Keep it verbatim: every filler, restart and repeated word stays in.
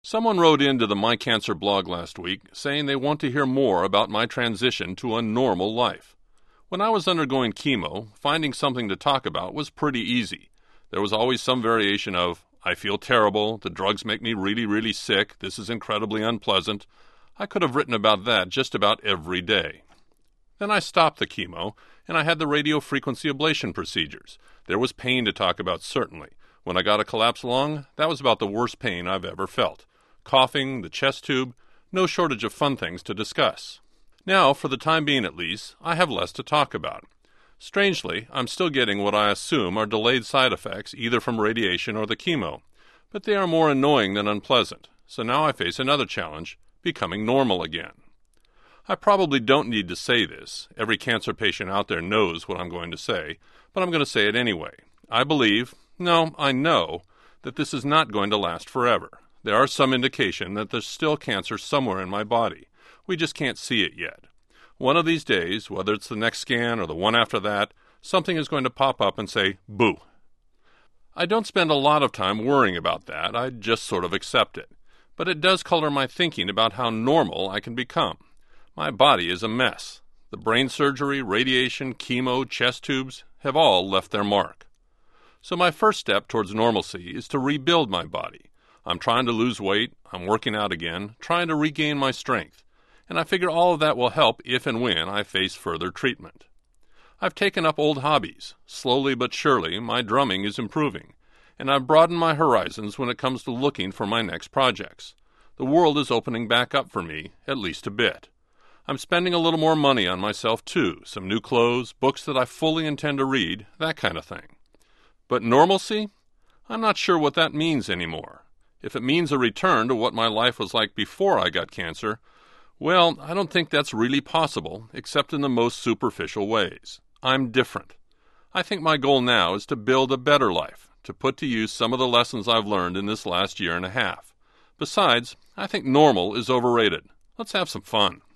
Someone wrote into the My Cancer blog last week saying they want to hear more about my transition to a normal life. When I was undergoing chemo, finding something to talk about was pretty easy. There was always some variation of, I feel terrible, the drugs make me really, really sick, this is incredibly unpleasant. I could have written about that just about every day. Then I stopped the chemo, and I had the radiofrequency ablation procedures. There was pain to talk about, certainly. When I got a collapsed lung, that was about the worst pain I've ever felt. Coughing, the chest tube, no shortage of fun things to discuss. Now, for the time being at least, I have less to talk about. Strangely, I'm still getting what I assume are delayed side effects either from radiation or the chemo, but they are more annoying than unpleasant, so now I face another challenge, becoming normal again. I probably don't need to say this. Every cancer patient out there knows what I'm going to say, but I'm going to say it anyway. I believe, no, I know, that this is not going to last forever. There are some indication that there's still cancer somewhere in my body. We just can't see it yet. One of these days, whether it's the next scan or the one after that, something is going to pop up and say, boo. I don't spend a lot of time worrying about that. I just sort of accept it. But it does color my thinking about how normal I can become. My body is a mess. The brain surgery, radiation, chemo, chest tubes have all left their mark. So my first step towards normalcy is to rebuild my body. I'm trying to lose weight, I'm working out again, trying to regain my strength, and I figure all of that will help if and when I face further treatment. I've taken up old hobbies. Slowly but surely, my drumming is improving, and I've broadened my horizons when it comes to looking for my next projects. The world is opening back up for me, at least a bit. I'm spending a little more money on myself, too, some new clothes, books that I fully intend to read, that kind of thing. But normalcy? I'm not sure what that means anymore. If it means a return to what my life was like before I got cancer, well, I don't think that's really possible, except in the most superficial ways. I'm different. I think my goal now is to build a better life, to put to use some of the lessons I've learned in this last year and a half. Besides, I think normal is overrated. Let's have some fun.